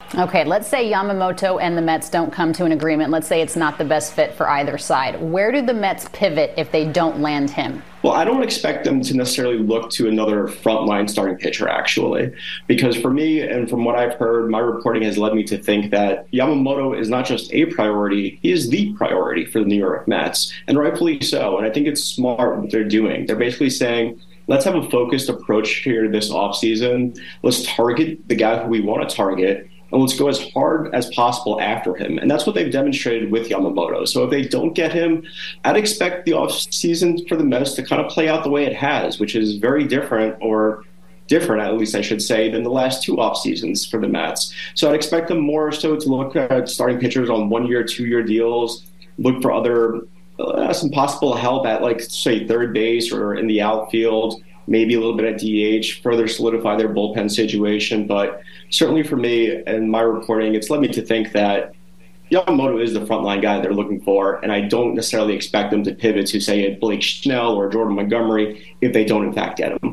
Okay, let's say Yamamoto and the Mets don't come to an agreement. Let's say it's not the best fit for either side. Where do the Mets pivot if they don't land him? Well, I don't expect them to necessarily look to another frontline starting pitcher, actually, because for me and from what I've heard, my reporting has led me to think that Yamamoto is not just a priority, he is the priority for the New York Mets, and rightfully so. And I think it's smart what they're doing. They're basically saying, let's have a focused approach here this offseason. Let's target the guy who we want to target, and let's go as hard as possible after him. And that's what they've demonstrated with Yamamoto. So if they don't get him, I'd expect the offseason for the Mets to kind of play out the way it has, which is very different, at least I should say, than the last two off seasons for the Mets. So I'd expect them more so to look at starting pitchers on 1 year, 2 year deals, look for other some possible help at, like, say, third base or in the outfield, maybe a little bit at DH, further solidify their bullpen situation. But certainly for me and my reporting, it's led me to think that Yamamoto is the frontline guy they're looking for, and I don't necessarily expect them to pivot to, say, a Blake Snell or Jordan Montgomery if they don't, in fact, get him.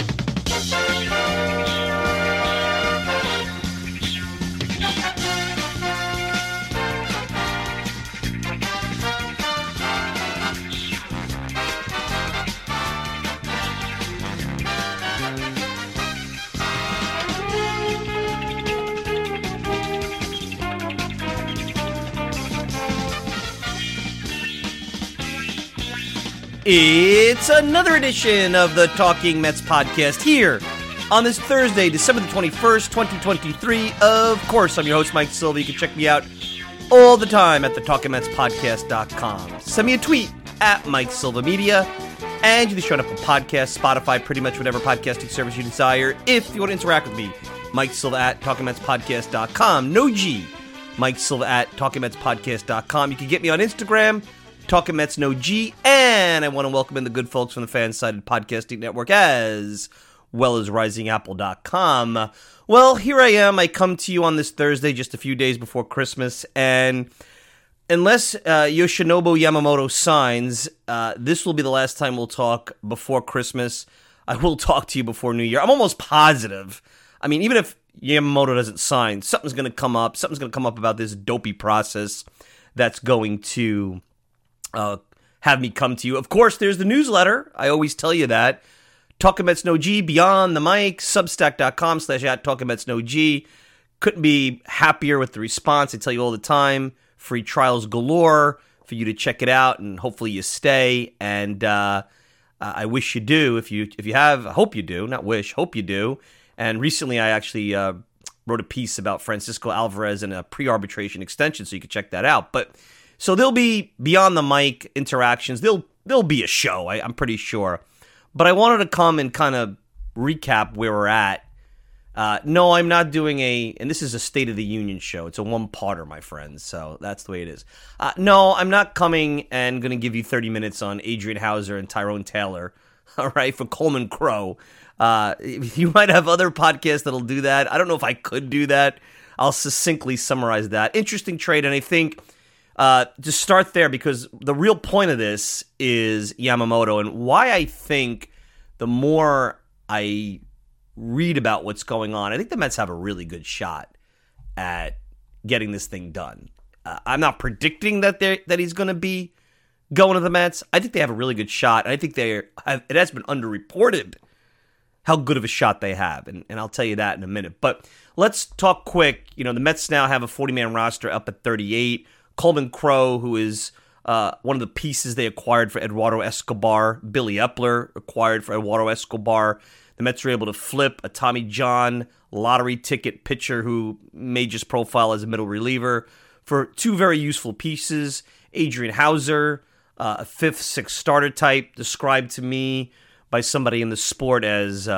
It's another edition of the Talking Mets podcast here on this Thursday, December the 21st, 2023. Of course, I'm your host, Mike Silva. You can check me out all the time at the TalkingMetsPodcast.com. Send me a tweet at Mike Silva Media, and you can show up on podcast, Spotify, pretty much whatever podcasting service you desire. If you want to interact with me, Mike Silva at TalkingMetsPodcast.com. No G. Mike Silva at TalkingMetsPodcast.com. You can get me on Instagram, Talking Mets No G, and I want to welcome in the good folks from the Fansided Podcasting Network as well as RisingApple.com. Well, here I am. I come to you on this Thursday, just a few days before Christmas, and unless Yoshinobu Yamamoto signs, this will be the last time we'll talk before Christmas. I will talk to you before New Year. I'm almost positive. I mean, even if Yamamoto doesn't sign, something's going to come up. Something's going to come up about this dopey process that's going to have me come to you. Of course, there's the newsletter. I always tell you that. Talking Mets No G, Beyond the Mic, Substack.com/@Talking Mets No G. Couldn't be happier with the response. I tell you all the time. Free trials galore for you to check it out, and hopefully you stay. And I wish you do. If you have, I hope you do. Not wish, hope you do. And recently I actually wrote a piece about Francisco Alvarez and a pre-arbitration extension, so you can check that out. But so there'll be Beyond the Mic interactions. There'll be a show, I'm pretty sure. But I wanted to come and kind of recap where we're at. No, I'm not doing and this is a State of the Union show. It's a one-parter, my friends, so that's the way it is. No, I'm not coming and going to give you 30 minutes on Adrian Hauser and Tyrone Taylor, all right, for Coleman Crow. You might have other podcasts that'll do that. I don't know if I could do that. I'll succinctly summarize that. Interesting trade, and I think to start there, because the real point of this is Yamamoto, and why I think the more I read about what's going on, I think the Mets have a really good shot at getting this thing done. I'm not predicting that he's going to be going to the Mets. I think they have a really good shot. I think it has been underreported how good of a shot they have, and I'll tell you that in a minute. But let's talk quick. You know, the Mets now have a 40-man roster up at 38. Coleman Crow, who is one of the pieces they acquired for Eduardo Escobar. Billy Epler acquired for Eduardo Escobar. The Mets were able to flip a Tommy John lottery ticket pitcher who made just profile as a middle reliever for two very useful pieces. Adrian Hauser, a fifth, sixth starter type, described to me by somebody in the sport as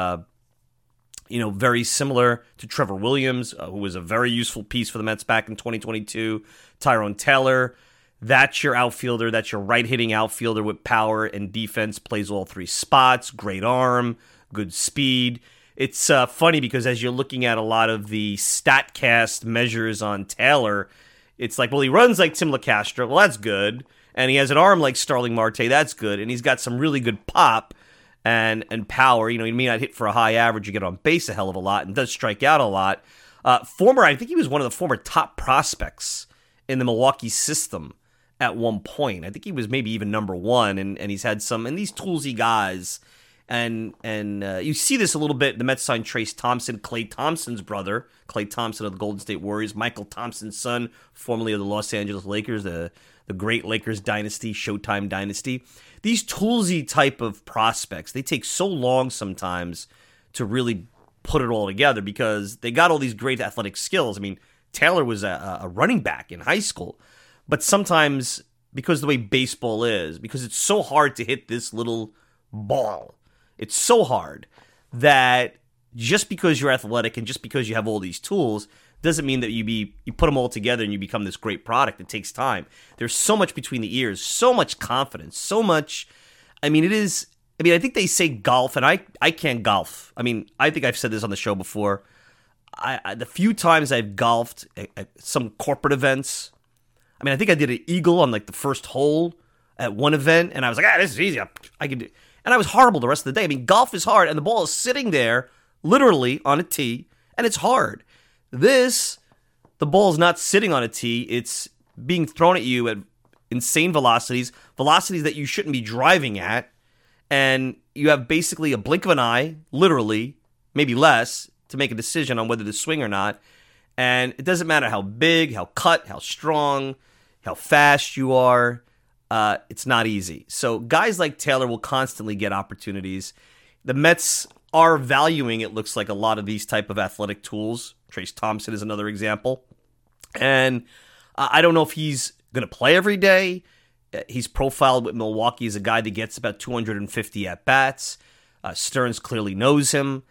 very similar to Trevor Williams, who was a very useful piece for the Mets back in 2022. Tyrone Taylor, that's your outfielder. That's your right-hitting outfielder with power and defense, plays all three spots, great arm, good speed. It's funny because as you're looking at a lot of the StatCast measures on Taylor, it's like, well, he runs like Tim LeCastro. Well, that's good. And he has an arm like Starling Marte. That's good. And he's got some really good pop and power. You know, he may not hit for a high average. You get on base a hell of a lot and does strike out a lot. I think he was one of the former top prospects in the Milwaukee system at one point. I think he was maybe even number one, and he's had some, and these toolsy guys, and you see this a little bit. The Mets signed Trace Thompson, Klay Thompson's brother, Klay Thompson of the Golden State Warriors, Michael Thompson's son, formerly of the Los Angeles Lakers, the great Lakers dynasty, Showtime dynasty. These toolsy type of prospects, they take so long sometimes to really put it all together because they got all these great athletic skills. I mean, Taylor was a running back in high school, but sometimes because the way baseball is, because it's so hard to hit this little ball, it's so hard that just because you're athletic and just because you have all these tools doesn't mean that you put them all together and you become this great product. It takes time. There's so much between the ears, so much confidence, so much. I mean, I think they say golf, and I can't golf. I mean, I think I've said this on the show before. The few times I've golfed at some corporate events, I mean, I think I did an eagle on like the first hole at one event, and I was like, this is easy. I can do. And I was horrible the rest of the day. I mean, golf is hard, and the ball is sitting there literally on a tee, and it's hard. The ball is not sitting on a tee. It's being thrown at you at insane velocities that you shouldn't be driving at, and you have basically a blink of an eye, literally, maybe less, to make a decision on whether to swing or not. And it doesn't matter how big, how cut, how strong, how fast you are. It's not easy. So guys like Taylor will constantly get opportunities. The Mets are valuing, it looks like, a lot of these type of athletic tools. Trace Thompson is another example. And I don't know if he's going to play every day. He's profiled with Milwaukee as a guy that gets about 250 at-bats. Stearns clearly knows him.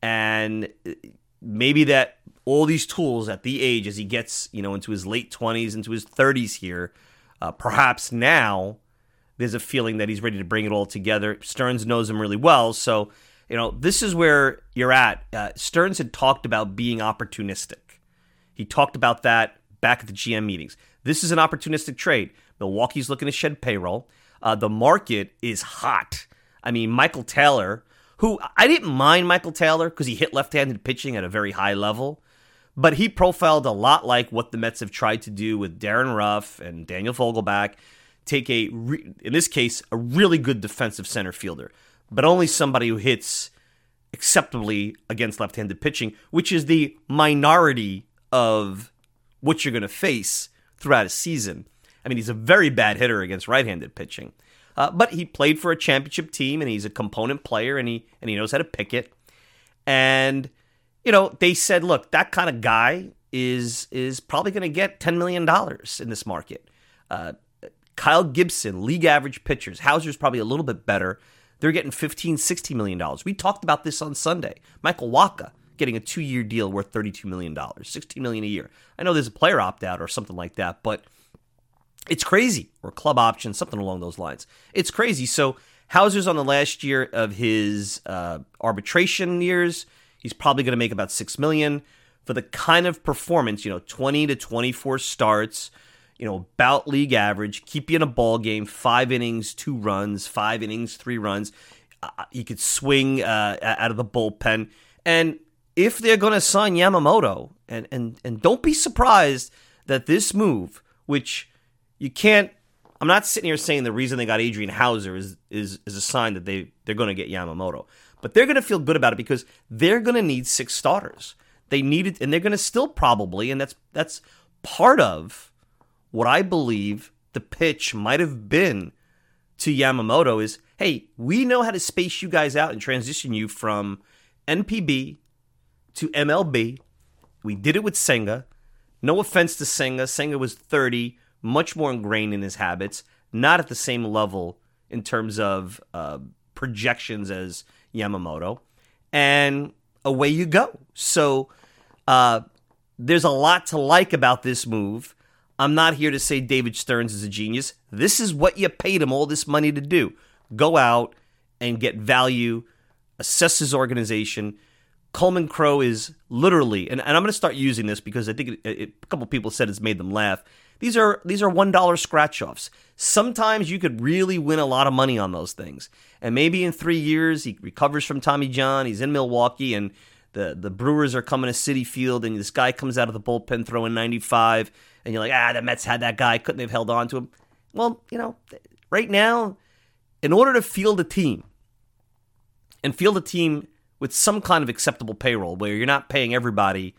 And maybe that all these tools at the age as he gets, into his late 20s, into his 30s here, perhaps now there's a feeling that he's ready to bring it all together. Stearns knows him really well. So, this is where you're at. Stearns had talked about being opportunistic. He talked about that back at the GM meetings. This is an opportunistic trade. Milwaukee's looking to shed payroll. The market is hot. I mean, Michael Taylor, who I didn't mind Michael Taylor because he hit left-handed pitching at a very high level, but he profiled a lot like what the Mets have tried to do with Darren Ruff and Daniel Vogelbach. Take in this case, a really good defensive center fielder, but only somebody who hits acceptably against left-handed pitching, which is the minority of what you're going to face throughout a season. I mean, he's a very bad hitter against right-handed pitching. But he played for a championship team, and he's a component player, and he knows how to pick it. And, they said, look, that kind of guy is probably going to get $10 million in this market. Kyle Gibson, league average pitchers. Hauser's probably a little bit better. They're getting $15, $16 million. We talked about this on Sunday. Michael Wacha getting a 2-year deal worth $32 million, $16 million a year. I know there's a player opt-out or something like that, but it's crazy. Or club option, something along those lines. It's crazy. So Hauser's on the last year of his arbitration years. He's probably going to make about $6 million for the kind of performance, 20 to 24 starts, about league average, keep you in a ball game, 5 innings, 2 runs, 5 innings, 3 runs. He could swing out of the bullpen. And if they're going to sign Yamamoto, and don't be surprised that this move, which you can't, I'm not sitting here saying the reason they got Adrian Hauser is a sign that they're going to get Yamamoto. But they're going to feel good about it because they're going to need 6 starters. They need it, and they're going to still probably, and that's part of what I believe the pitch might have been to Yamamoto is, hey, we know how to space you guys out and transition you from NPB to MLB. We did it with Senga. No offense to Senga. Senga was 30, much more ingrained in his habits, not at the same level in terms of projections as Yamamoto. And away you go. So there's a lot to like about this move. I'm not here to say David Stearns is a genius. This is what you paid him all this money to do. Go out and get value, assess his organization. Coleman Crow is literally, and I'm going to start using this because I think a couple people said it's made them laugh. These are $1 scratch-offs. Sometimes you could really win a lot of money on those things. And maybe in 3 years, he recovers from Tommy John, he's in Milwaukee, and the Brewers are coming to Citi Field, and this guy comes out of the bullpen throwing 95, and you're like, the Mets had that guy. Couldn't they have held on to him? Well, right now, in order to field a team, and field a team with some kind of acceptable payroll, where you're not paying everybody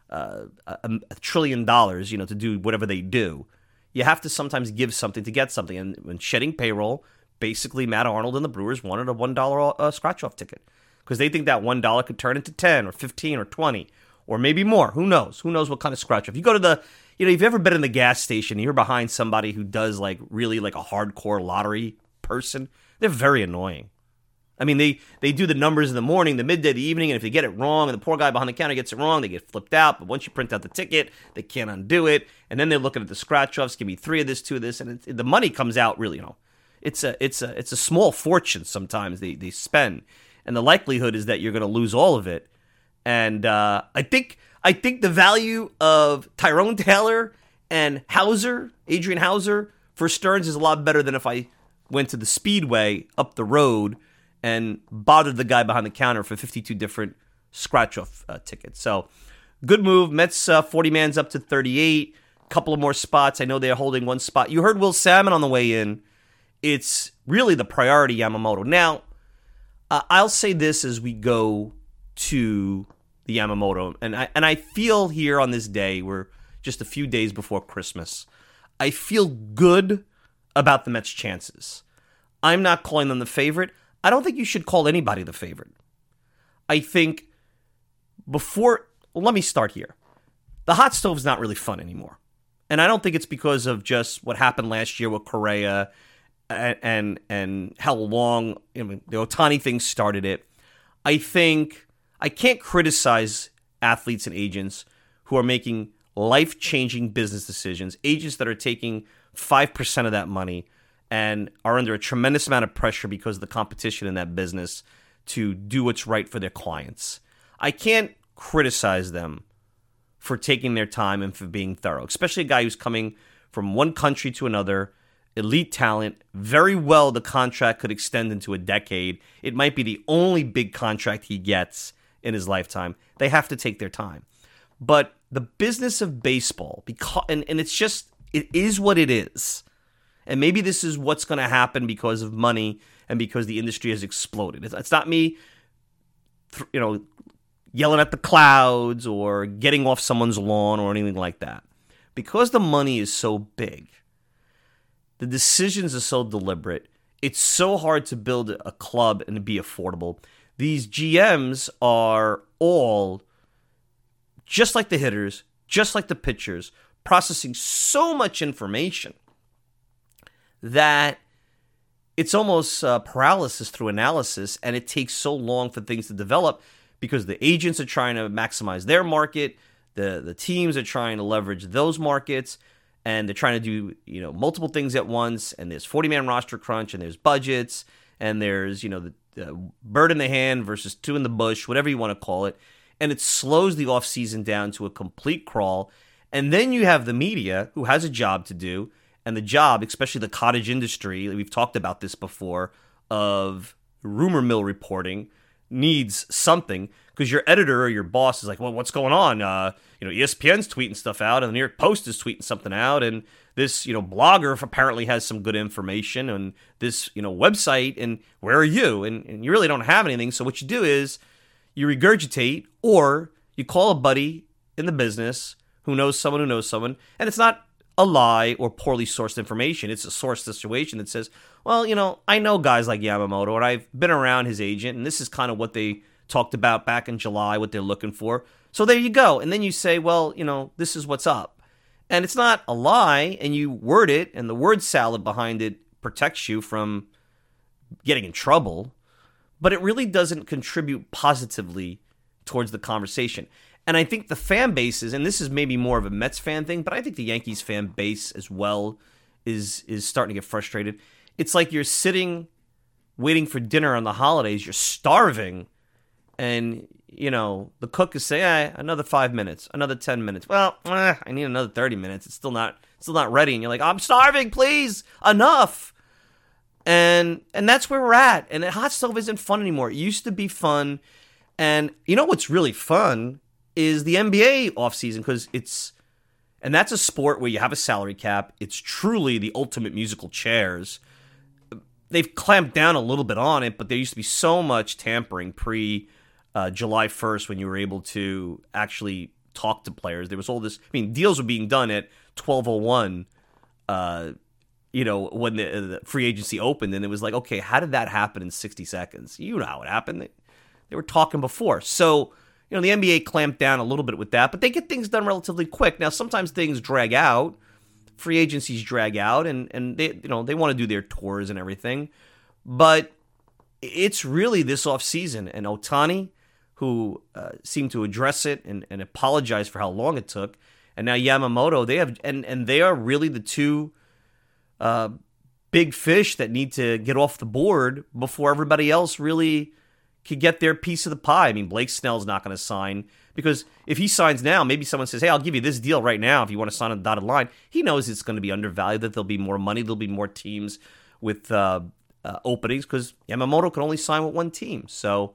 $1 trillion, to do whatever they do, you have to sometimes give something to get something. And when shedding payroll, basically Matt Arnold and the Brewers wanted a $1 scratch-off ticket because they think that $1 could turn into 10 or 15 or 20 or maybe more. Who knows? Who knows what kind of scratch-off? You go to the, if you've ever been in the gas station, you're behind somebody who does really like a hardcore lottery person, they're very annoying. I mean, they do the numbers in the morning, the midday, the evening, and if they get it wrong, and the poor guy behind the counter gets it wrong, they get flipped out. But once you print out the ticket, they can't undo it. And then they're looking at the scratch-offs, give me 3 of this, 2 of this, and the money comes out really, it's a small fortune sometimes they spend. And the likelihood is that you're going to lose all of it. And I think the value of Tyrone Taylor and Adrian Hauser for Stearns is a lot better than if I went to the Speedway up the road and bothered the guy behind the counter for 52 different scratch-off tickets. So, good move. Mets 40-man's up to 38. Couple of more spots. I know they're holding one spot. You heard Will Salmon on the way in. It's really the priority Yamamoto. Now, I'll say this as we go to the Yamamoto, and I feel here on this day, we're just a few days before Christmas, I feel good about the Mets' chances. I'm not calling them the favorite. I don't think you should call anybody the favorite. I think let me start here. The hot stove's not really fun anymore. And I don't think it's because of just what happened last year with Correa and how long the Ohtani thing started it. I think I can't criticize athletes and agents who are making life-changing business decisions, agents that are taking 5% of that money and are under a tremendous amount of pressure because of the competition in that business to do what's right for their clients. I can't criticize them for taking their time and for being thorough, especially a guy who's coming from one country to another, elite talent. Very well, the contract could extend into a decade. It might be the only big contract he gets in his lifetime. They have to take their time. But the business of baseball, and it is what it is. And maybe this is what's going to happen because of money and because the industry has exploded. It's not me, yelling at the clouds or getting off someone's lawn or anything like that. Because the money is so big, the decisions are so deliberate, it's so hard to build a club and to be affordable. These GMs are all, just like the hitters, just like the pitchers, processing so much information that it's almost paralysis through analysis, and it takes so long for things to develop because the agents are trying to maximize their market, the teams are trying to leverage those markets, and they're trying to do multiple things at once, and there's 40-man roster crunch, and there's budgets, and there's the bird in the hand versus 2 in the bush, whatever you want to call it, and it slows the offseason down to a complete crawl. And then you have the media who has a job to do, and the job, especially the cottage industry, we've talked about this before, of rumor mill reporting needs something because your editor or your boss is like, well, what's going on? ESPN's tweeting stuff out, and the New York Post is tweeting something out, and this, blogger apparently has some good information, and this, website, and where are you? And you really don't have anything. So what you do is you regurgitate, or you call a buddy in the business who knows someone, and it's not a lie or poorly sourced information. It's a sourced situation that says, well, I know guys like Yamamoto, and I've been around his agent, and this is kind of what they talked about back in July, what they're looking for. So there you go. And then you say, well, this is what's up. And it's not a lie, and you word it, and the word salad behind it protects you from getting in trouble, but it really doesn't contribute positively towards the conversation. And I think the fan bases, and this is maybe more of a Mets fan thing, but I think the Yankees fan base as well is starting to get frustrated. It's like you're sitting waiting for dinner on the holidays, you're starving, and the cook is saying, another 5 minutes, another 10 minutes. Well, I need another 30 minutes. It's still not ready. And you're like, I'm starving, please, enough. And that's where we're at. And the hot stove isn't fun anymore. It used to be fun. And you know what's really fun is the NBA offseason, because and that's a sport where you have a salary cap. It's truly the ultimate musical chairs. They've clamped down a little bit on it, but there used to be so much tampering July 1st when you were able to actually talk to players. There was all this, deals were being done at 12:01, when the free agency opened, and it was like, okay, how did that happen in 60 seconds? You know how it happened. They were talking before. So, the NBA clamped down a little bit with that, but they get things done relatively quick. Now, sometimes things drag out. Free agencies drag out, and they want to do their tours and everything. But it's really this offseason. And Ohtani, who seemed to address it and apologize for how long it took, and now Yamamoto, they are really the two big fish that need to get off the board before everybody else really could get their piece of the pie. Blake Snell's not going to sign, because if he signs now, maybe someone says, hey, I'll give you this deal right now if you want to sign on the dotted line. He knows it's going to be undervalued, that there'll be more money, there'll be more teams with openings, because Yamamoto can only sign with one team. So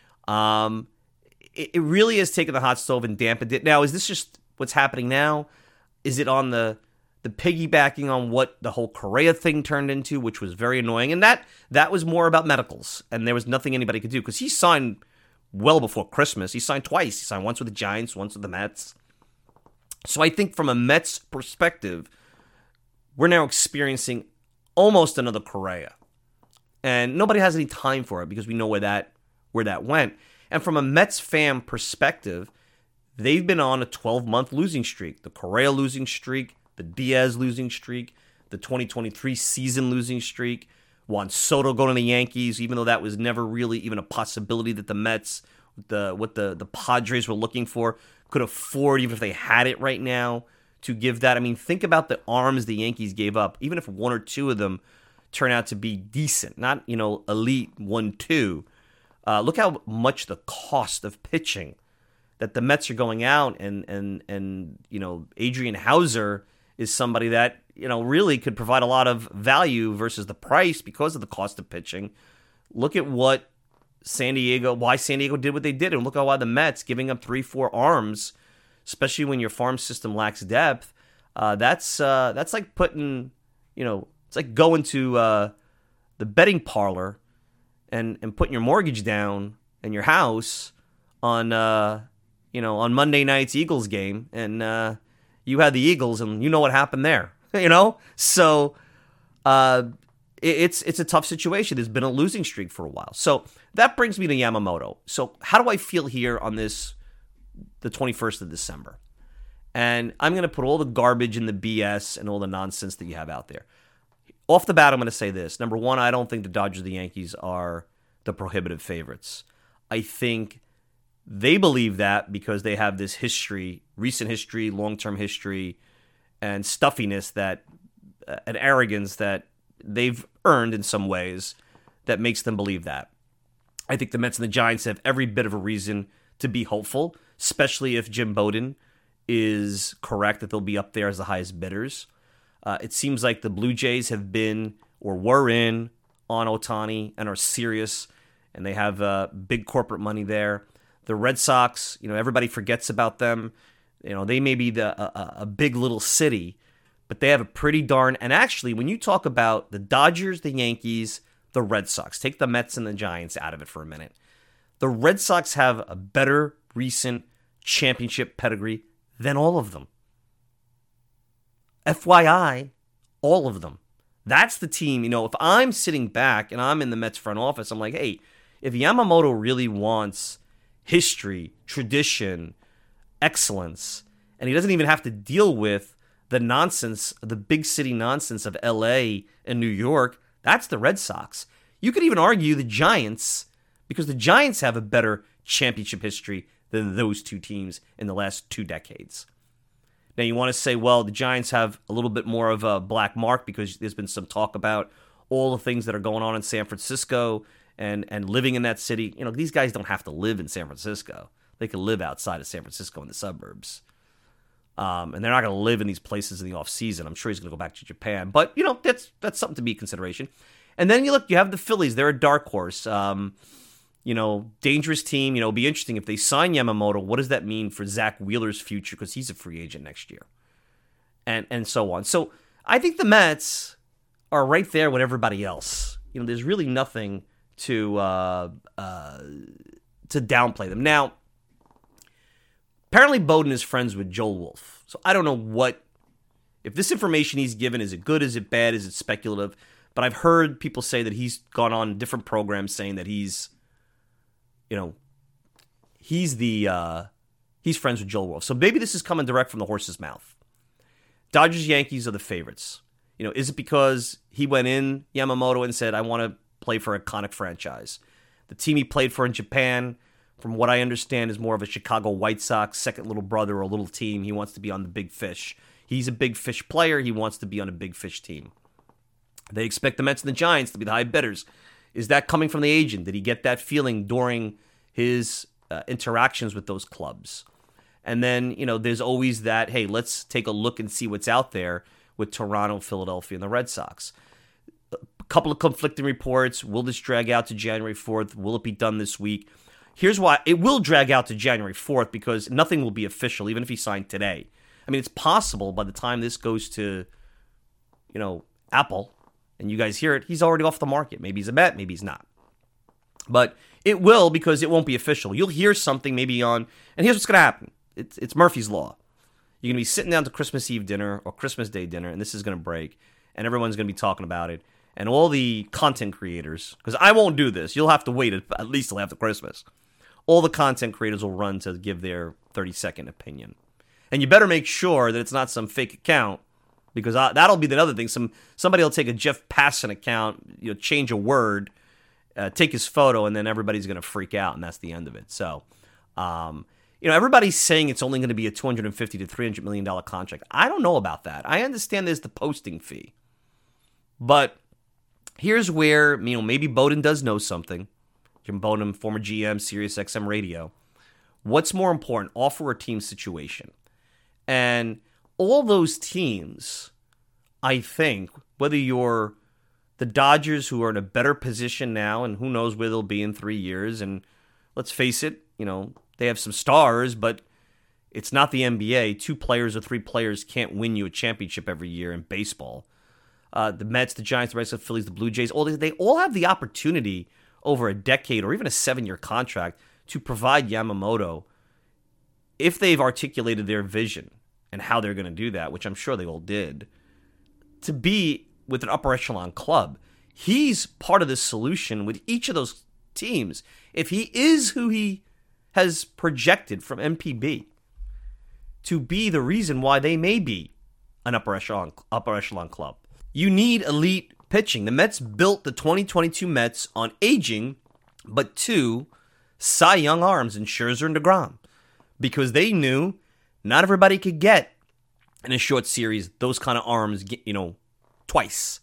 it really has taken the hot stove and dampened it. Now, is this just what's happening now? Is it on the piggybacking on what the whole Correa thing turned into, which was very annoying? And that was more about medicals, and there was nothing anybody could do, because he signed well before Christmas. He signed twice. He signed once with the Giants, once with the Mets. So I think from a Mets perspective, we're now experiencing almost another Correa. And nobody has any time for it, because we know where that went. And from a Mets fan perspective, they've been on a 12-month losing streak. The Correa losing streak, the Diaz losing streak, the 2023 season losing streak, Juan Soto going to the Yankees, even though that was never really even a possibility that the Mets, what the Padres were looking for, could afford, even if they had it right now, to give that. Think about the arms the Yankees gave up. Even if one or two of them turn out to be decent, not elite 1-2. Look how much the cost of pitching that the Mets are going out, and Adrian Hauser is somebody that really could provide a lot of value versus the price because of the cost of pitching. Look at why San Diego did what they did, and look at why the Mets, giving up 3-4 arms, especially when your farm system lacks depth. That's like putting, it's like going to the betting parlor and putting your mortgage down in your house on Monday night's Eagles game, and you had the Eagles, and you know what happened there. So it's a tough situation. There's been a losing streak for a while. So that brings me to Yamamoto. So how do I feel here on the 21st of December? And I'm going to put all the garbage and the BS and all the nonsense that you have out there. Off the bat, I'm going to say this. Number one, I don't think the Dodgers or the Yankees are the prohibitive favorites. I think they believe that because they have this history, recent history, long-term history, and stuffiness, and arrogance that they've earned in some ways, that makes them believe that. I think the Mets and the Giants have every bit of a reason to be hopeful, especially if Jim Bowden is correct that they'll be up there as the highest bidders. It seems like the Blue Jays have been, or were in, on Ohtani and are serious, and they have big corporate money there. The Red Sox, everybody forgets about them. They may be a big little city, but they have a pretty darn... And actually, when you talk about the Dodgers, the Yankees, the Red Sox, take the Mets and the Giants out of it for a minute. The Red Sox have a better recent championship pedigree than all of them. FYI, all of them. That's the team. If I'm sitting back and I'm in the Mets front office, I'm like, hey, if Yamamoto really wants history, tradition, excellence, and he doesn't even have to deal with the nonsense, the big city nonsense of LA and New York, that's the Red Sox. You could even argue the Giants, because the Giants have a better championship history than those two teams in the last 2 decades. Now, you want to say, well, the Giants have a little bit more of a black mark because there's been some talk about all the things that are going on in San Francisco and living in that city. These guys don't have to live in San Francisco. They can live outside of San Francisco in the suburbs. And they're not going to live in these places in the off-season. I'm sure he's going to go back to Japan. But, that's something to be a consideration. And then you have the Phillies. They're a dark horse. dangerous team. It'll be interesting if they sign Yamamoto. What does that mean for Zach Wheeler's future? Because he's a free agent next year, and so on. So I think the Mets are right there with everybody else. There's really nothing to downplay them. Now, apparently Bowden is friends with Joel Wolf, so I don't know if this information he's given, is it good, is it bad, is it speculative? But I've heard people say that he's gone on different programs saying that he's friends with Joel Wolf. So maybe this is coming direct from the horse's mouth. Dodgers, Yankees are the favorites. Is it because he went in, Yamamoto, and said, I want to play for an iconic franchise? The team he played for in Japan, from what I understand, is more of a Chicago White Sox second little brother or little team. He wants to be on the big fish. He's a big fish player. He wants to be on a big fish team. They expect the Mets and the Giants to be the high bidders. Is that coming from the agent? Did he get that feeling during his interactions with those clubs? And then, there's always that, hey, let's take a look and see what's out there with Toronto, Philadelphia, and the Red Sox. A couple of conflicting reports. Will this drag out to January 4th? Will it be done this week? Here's why. It will drag out to January 4th because nothing will be official, even if he signed today. I mean, it's possible by the time this goes to, Apple, and you guys hear it, he's already off the market. Maybe he's a Met, maybe he's not. But it will, because it won't be official. You'll hear something maybe and here's what's going to happen. It's Murphy's Law. You're going to be sitting down to Christmas Eve dinner or Christmas Day dinner, and this is going to break, and everyone's going to be talking about it. And all the content creators, because I won't do this, you'll have to wait at least till after Christmas. All the content creators will run to give their 30-second opinion. And you better make sure that it's not some fake account, because that'll be the other thing. Somebody will take a Jeff Passan account, change a word, take his photo, and then everybody's going to freak out, and that's the end of it. So, everybody's saying it's only going to be a $250 to $300 million contract. I don't know about that. I understand there's the posting fee. But here's where, maybe Bowden does know something. Jim Bowden, former GM, Sirius XM Radio. What's more important, offer or team situation? And all those teams, I think, whether you're the Dodgers, who are in a better position now, and who knows where they'll be in 3 years, and let's face it, they have some stars, but it's not the NBA. 2 players or 3 players can't win you a championship every year in baseball. The Mets, the Giants, the Red Sox, the Phillies, the Blue Jays, they all have the opportunity over a decade or even a 7-year contract to provide Yamamoto, if they've articulated their vision and how they're going to do that, which I'm sure they all did, to be with an upper echelon club. He's part of the solution with each of those teams. If he is who he has projected from MPB to be the reason why they may be an upper echelon club. You need elite pitching. The Mets built the 2022 Mets on aging, but 2 Cy Young arms in Scherzer and DeGrom, because they knew not everybody could get in a short series those kind of arms, twice.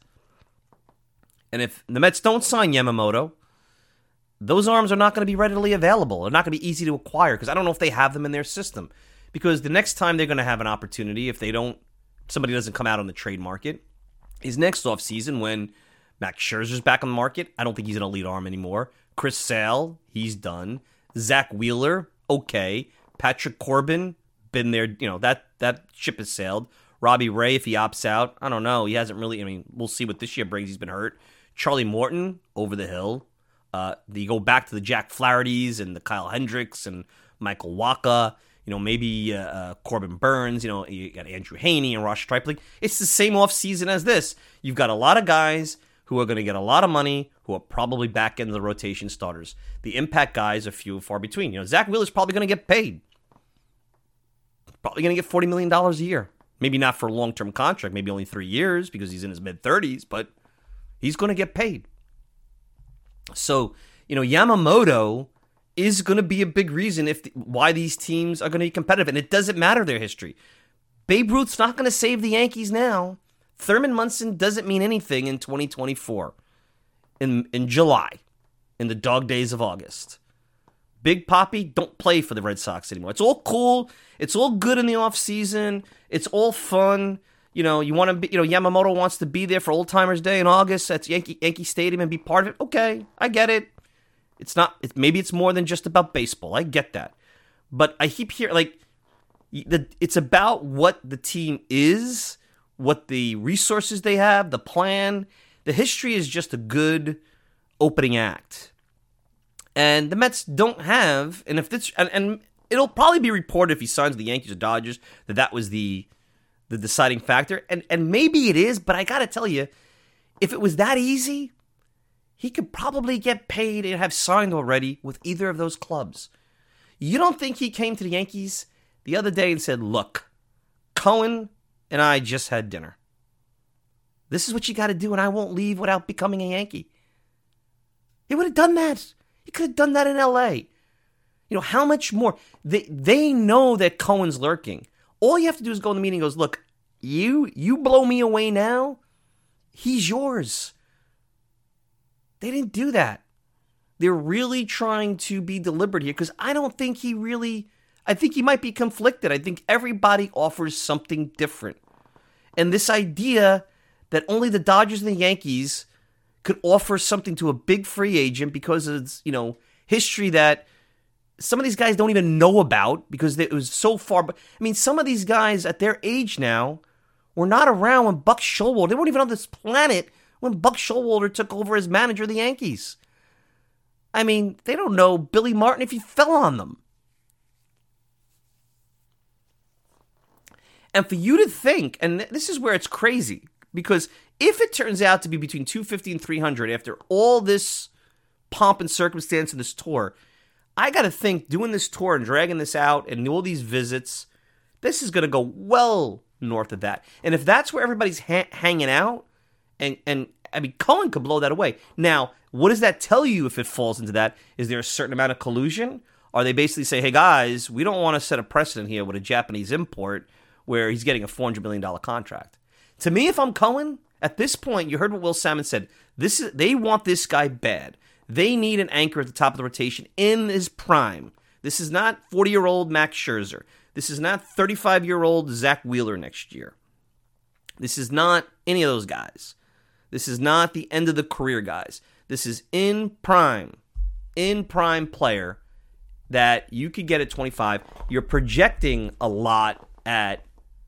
And if the Mets don't sign Yamamoto, those arms are not going to be readily available. They're not going to be easy to acquire, because I don't know if they have them in their system. Because the next time they're going to have an opportunity, if somebody doesn't come out on the trade market, is next offseason when Max Scherzer's back on the market. I don't think he's an elite arm anymore. Chris Sale, he's done. Zach Wheeler, okay. Patrick Corbin, been there. That ship has sailed. Robbie Ray, if he opts out, I don't know. He hasn't really. We'll see what this year brings. He's been hurt. Charlie Morton, over the hill. You go back to the Jack Flaherty's and the Kyle Hendricks and Michael Wacha. Maybe Corbin Burns. You got Andrew Haney and Ross Stripling. It's the same offseason as this. You've got a lot of guys who are going to get a lot of money, who are probably back into the rotation starters. The impact guys are few and far between. Zach Wheeler's probably going to get paid. Probably going to get $40 million a year. Maybe not for a long-term contract, maybe only 3 years because he's in his mid-30s, but he's going to get paid. So, Yamamoto is going to be a big reason why these teams are going to be competitive, and it doesn't matter their history. Babe Ruth's not going to save the Yankees now. Thurman Munson doesn't mean anything in 2024, in July, in the dog days of August. Big Papi don't play for the Red Sox anymore. It's all cool. It's all good in the offseason. It's all fun. You want to be, Yamamoto wants to be there for Old Timers Day in August at Yankee Stadium and be part of it. Okay, I get it. It's not. Maybe it's more than just about baseball. I get that, but I keep hearing it's about what the team is, what the resources they have, the plan. The history is just a good opening act, and the Mets don't have. And if this and it'll probably be reported if he signs with the Yankees or Dodgers that was the deciding factor, and maybe it is. But I got to tell you, if it was that easy, he could probably get paid and have signed already with either of those clubs. You don't think he came to the Yankees the other day and said, "Look, Cohen and I just had dinner. This is what you got to do, and I won't leave without becoming a Yankee." He would have done that. He could have done that in L.A. How much more? They know that Cohen's lurking. All you have to do is go in the meeting and goes, "Look, you blow me away now, he's yours." They didn't do that. They're really trying to be deliberate here because I don't think I think he might be conflicted. I think everybody offers something different. And this idea that only the Dodgers and the Yankees could offer something to a big free agent because it's, history that some of these guys don't even know about because it was so far. But I mean, some of these guys at their age now were not around when Buck Showalter, they weren't even on this planet when Buck Showalter took over as manager of the Yankees. I mean, they don't know Billy Martin if he fell on them. And for you to think, and this is where it's crazy, because if it turns out to be between 250 and 300 after all this pomp and circumstance in this tour, I got to think doing this tour and dragging this out and all these visits, this is going to go well north of that. And if that's where everybody's hanging out, and I mean, Cohen could blow that away. Now, what does that tell you if it falls into that? Is there a certain amount of collusion? Or they basically say, hey guys, we don't want to set a precedent here with a Japanese import where he's getting a $400 million contract. To me, if I'm Cohen, at this point, you heard what Will Salmon said. They want this guy bad. They need an anchor at the top of the rotation in his prime. This is not 40-year-old Max Scherzer. This is not 35-year-old Zach Wheeler next year. This is not any of those guys. This is not the end of the career guys. This is in prime player that you could get at 25. You're projecting a lot at,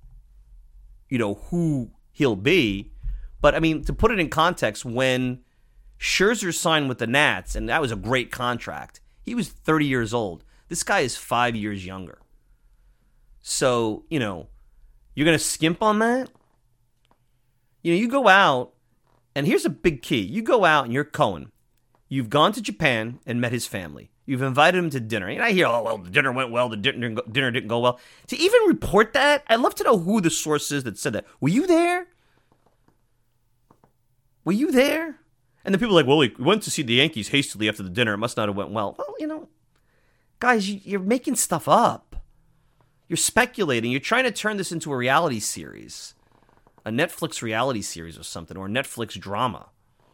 who he'll be. But, I mean, to put it in context, when Scherzer signed with the Nats, and that was a great contract, he was 30 years old. This guy is 5 years younger. So, you're going to skimp on that? You go out, and here's a big key. You go out and you're Cohen. You've gone to Japan and met his family. You've invited him to dinner. And I hear, the dinner went well, the dinner didn't go well. To even report that, I'd love to know who the source is that said that. Were you there? Were you there? And the people are like, well, we went to see the Yankees hastily after the dinner. It must not have went well. Well, guys, you're making stuff up. You're speculating. You're trying to turn this into a reality series. A Netflix reality series or something, or a Netflix drama.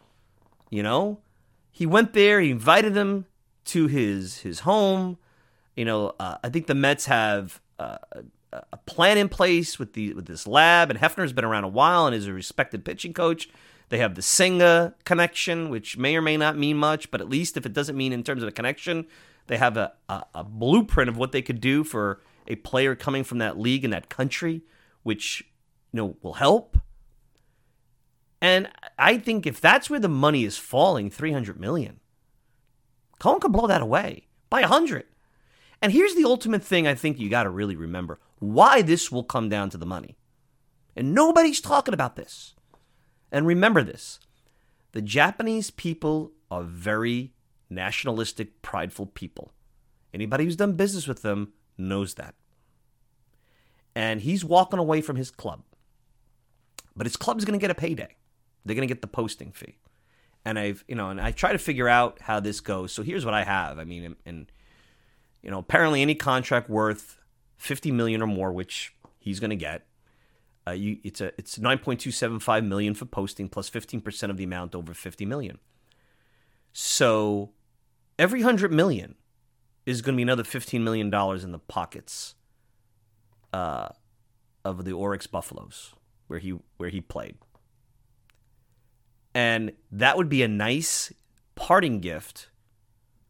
He went there, he invited them to his home. I think the Mets have a plan in place with this lab, and Hefner's been around a while and is a respected pitching coach. They have the Senga connection, which may or may not mean much, but at least if it doesn't mean in terms of a connection, they have a blueprint of what they could do for a player coming from that league in that country, which will help. And I think if that's where the money is falling, $300 million, Cohen could blow that away by 100. And here's the ultimate thing I think you got to really remember, why this will come down to the money. And nobody's talking about this. And remember this, the Japanese people are very nationalistic, prideful people. Anybody who's done business with them knows that. And he's walking away from his club. But his club's going to get a payday. They're going to get the posting fee. And I try to figure out how this goes. So here's what I have. I mean, apparently any contract worth $50 million or more, which he's going to get, it's $9.275 million for posting plus 15% of the amount over $50 million. So every $100 million is going to be another $15 million in the pockets of the Oryx Buffaloes, where he played. And that would be a nice parting gift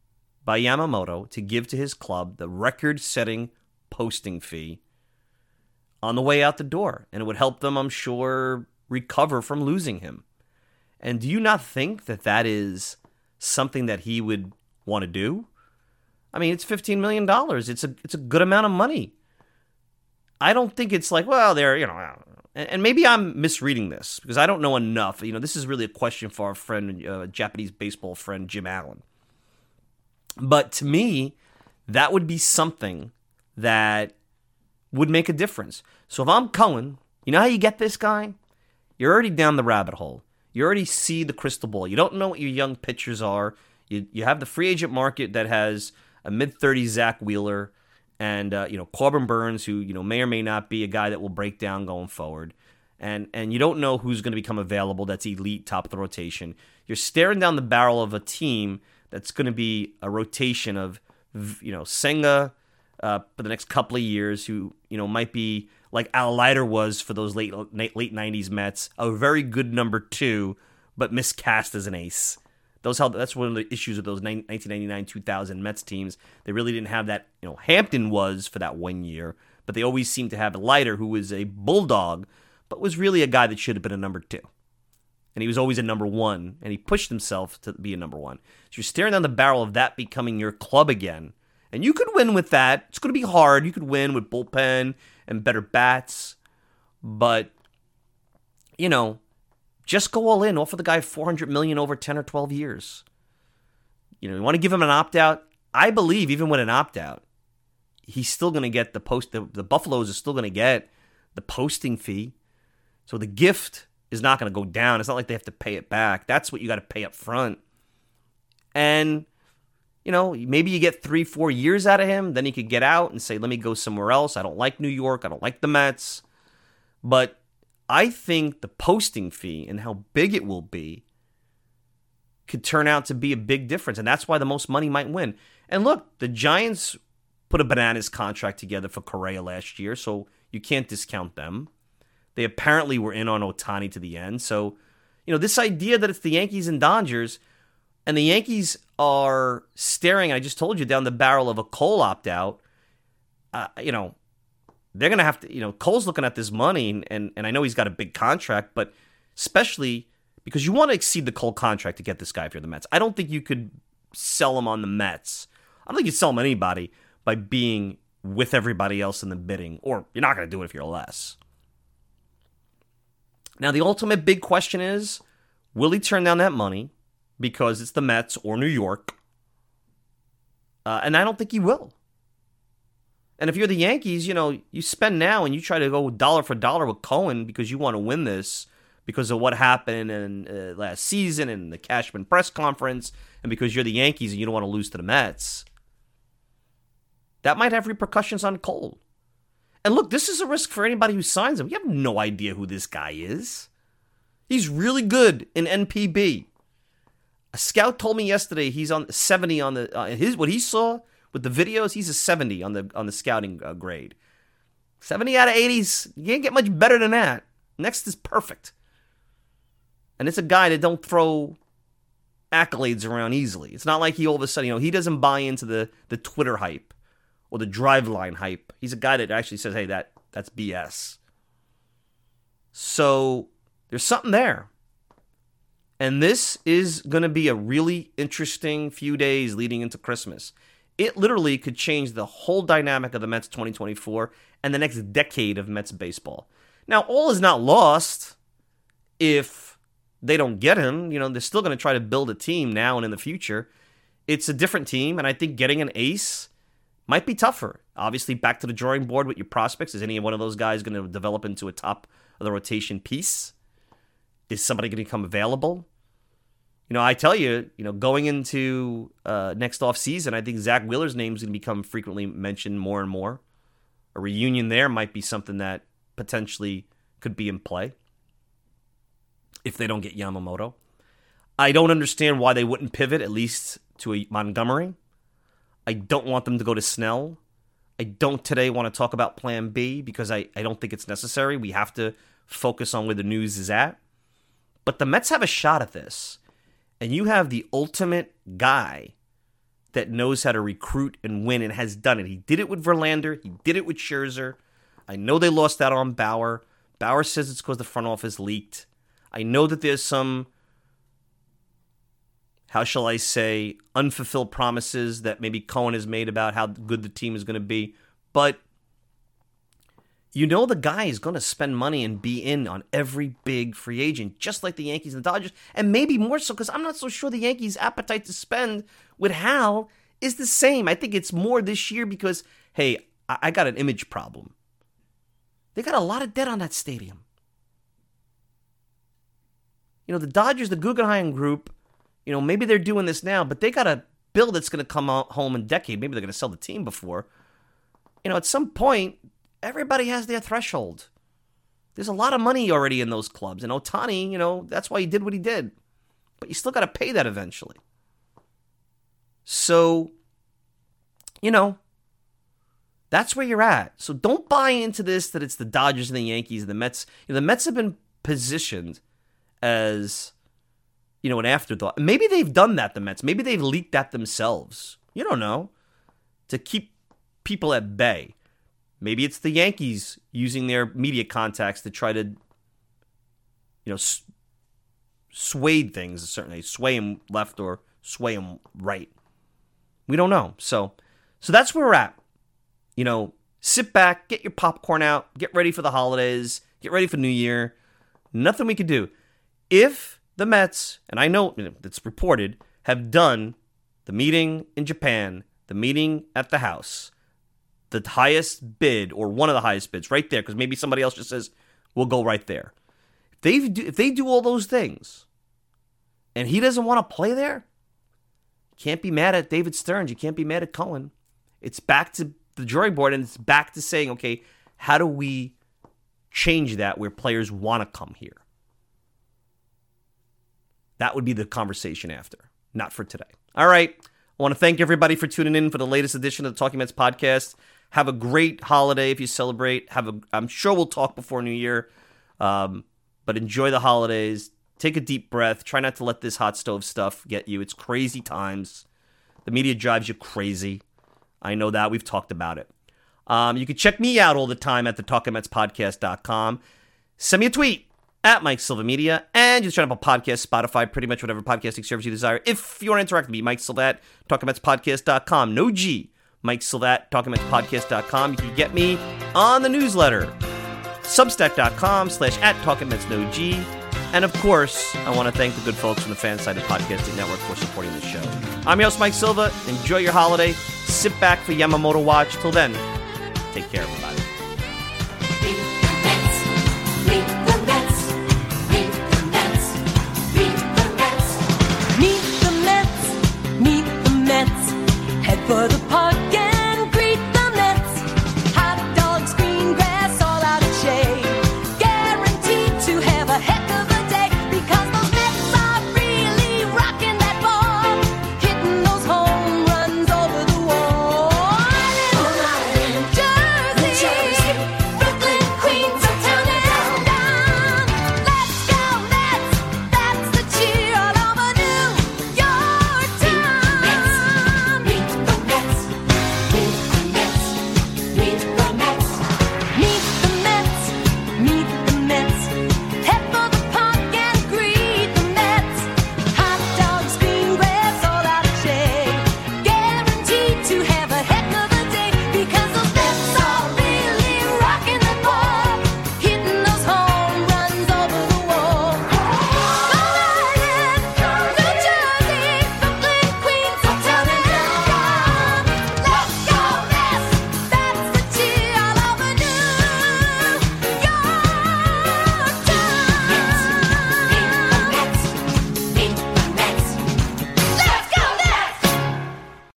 by Yamamoto to give to his club the record-setting posting fee on the way out the door. And it would help them, I'm sure, recover from losing him. And do you not think that that is something that he would want to do? I mean, it's $15 million. It's a good amount of money. I don't think it's like, well, they're, and maybe I'm misreading this because I don't know enough. This is really a question for our friend, Japanese baseball friend, Jim Allen. But to me, that would be something that would make a difference. So if I'm Cohen, you know how you get this guy? You're already down the rabbit hole. You already see the crystal ball. You don't know what your young pitchers are. You have the free agent market that has a mid-30s Zach Wheeler and Corbin Burns, who may or may not be a guy that will break down going forward. And you don't know who's going to become available that's elite, top of the rotation. You're staring down the barrel of a team that's going to be a rotation of Senga for the next couple of years, who might be like Al Leiter was for those late 90s Mets, a very good number 2, but miscast as an ace. That's one of the issues with those 1999-2000 Mets teams. They really didn't have that. Hampton was for that 1 year, but they always seemed to have a Leiter who was a bulldog, but was really a guy that should have been a number 2. And he was always a number 1, and he pushed himself to be a number 1. So you're staring down the barrel of that becoming your club again. And you could win with that. It's going to be hard. You could win with bullpen and better bats. But, just go all in. Offer the guy $400 million over 10 or 12 years. You want to give him an opt-out? I believe even with an opt-out, he's still going to get the post. The Buffaloes are still going to get the posting fee. So the gift is not going to go down. It's not like they have to pay it back. That's what you got to pay up front. And, maybe you get 3-4 years out of him. Then he could get out and say, let me go somewhere else. I don't like New York. I don't like the Mets. But I think the posting fee and how big it will be could turn out to be a big difference. And that's why the most money might win. And look, the Giants put a bananas contract together for Correa last year, so you can't discount them. They apparently were in on Ohtani to the end. So, this idea that it's the Yankees and Dodgers, and the Yankees are staring, I just told you, down the barrel of a Cole opt-out, they're going to have to, Cole's looking at this money, and I know he's got a big contract, but especially because you want to exceed the Cole contract to get this guy if you're the Mets. I don't think you could sell him on the Mets. I don't think you sell him anybody by being with everybody else in the bidding, or you're not going to do it if you're less. Now, the ultimate big question is, will he turn down that money because it's the Mets or New York? And I don't think he will. And if you're the Yankees, you spend now and you try to go dollar for dollar with Cohen because you want to win this because of what happened in last season and the Cashman press conference, and because you're the Yankees and you don't want to lose to the Mets. That might have repercussions on Cole. And look, this is a risk for anybody who signs him. You have no idea who this guy is. He's really good in NPB. A scout told me yesterday he's on 70 on the what he saw with the videos. He's a 70 on the scouting grade. 70 out of 80s. You can't get much better than that. Next is perfect. And it's a guy that don't throw accolades around easily. It's not like he all of a sudden, he doesn't buy into the Twitter hype or the Driveline hype. He's a guy that actually says, hey, that's BS. So there's something there. And this is going to be a really interesting few days leading into Christmas. It literally could change the whole dynamic of the Mets 2024 and the next decade of Mets baseball. Now, all is not lost if they don't get him. They're still going to try to build a team now and in the future. It's a different team, and I think getting an ace might be tougher. Obviously, back to the drawing board with your prospects. Is any one of those guys going to develop into a top of the rotation piece? Is somebody going to become available? I tell you, going into next offseason, I think Zach Wheeler's name is going to become frequently mentioned more and more. A reunion there might be something that potentially could be in play if they don't get Yamamoto. I don't understand why they wouldn't pivot at least to a Montgomery. I don't want them to go to Snell. I don't today want to talk about Plan B because I don't think it's necessary. We have to focus on where the news is at. But the Mets have a shot at this. And you have the ultimate guy that knows how to recruit and win and has done it. He did it with Verlander. He did it with Scherzer. I know they lost out on Bauer. Bauer says it's because the front office leaked. I know that there's some, how shall I say, unfulfilled promises that maybe Cohen has made about how good the team is going to be. But you know the guy is going to spend money and be in on every big free agent, just like the Yankees and the Dodgers, and maybe more so because I'm not so sure the Yankees' appetite to spend with Hal is the same. I think it's more this year because, hey, I got an image problem. They got a lot of debt on that stadium. You know, the Dodgers, the Guggenheim Group, you know, maybe they're doing this now, but they got a bill that's going to come out home in a decade. Maybe they're going to sell the team before. You know, at some point, everybody has their threshold. There's a lot of money already in those clubs. And Ohtani, you know, that's why he did what he did. But you still got to pay that eventually. So, you know, that's where you're at. So don't buy into this that it's the Dodgers and the Yankees and the Mets. You know, the Mets have been positioned as, you know, an afterthought. Maybe they've done that, the Mets. Maybe they've leaked that themselves. You don't know. To keep people at bay. Maybe it's the Yankees using their media contacts to try to, you know, sway things, certainly. Sway them left or sway them right. We don't know. So that's where we're at. You know, sit back, get your popcorn out, get ready for the holidays, get ready for New Year. Nothing we could do. If the Mets, and I know it's reported, have done the meeting in Japan, the meeting at the house, the highest bid or one of the highest bids right there, because maybe somebody else just says, we'll go right there. If they do all those things and he doesn't want to play there, you can't be mad at David Stearns. You can't be mad at Cohen. It's back to the drawing board, and it's back to saying, okay, how do we change that where players want to come here? That would be the conversation after, not for today. All right. I want to thank everybody for tuning in for the latest edition of the Talking Mets podcast. Have a great holiday if you celebrate. I'm sure we'll talk before New Year, but enjoy the holidays. Take a deep breath. Try not to let this hot stove stuff get you. It's crazy times. The media drives you crazy. I know that. We've talked about it. You can check me out all the time at the TalkingMetsPodcast.com. Send me a tweet at Mike Silva Media, and just turn up a podcast, Spotify, pretty much whatever podcasting service you desire. If you want to interact with me, Mike Silva at TalkingMetsPodcast.com. No G. Mike Silva at TalkingMetsPodcast.com. You can get me on the newsletter. Substack.com/@TalkingMetsNoG. And of course, I want to thank the good folks from the Fansided Podcasting Network for supporting the show. I'm your host, Mike Silva. Enjoy your holiday. Sit back for Yamamoto Watch. Till then, take care, everybody.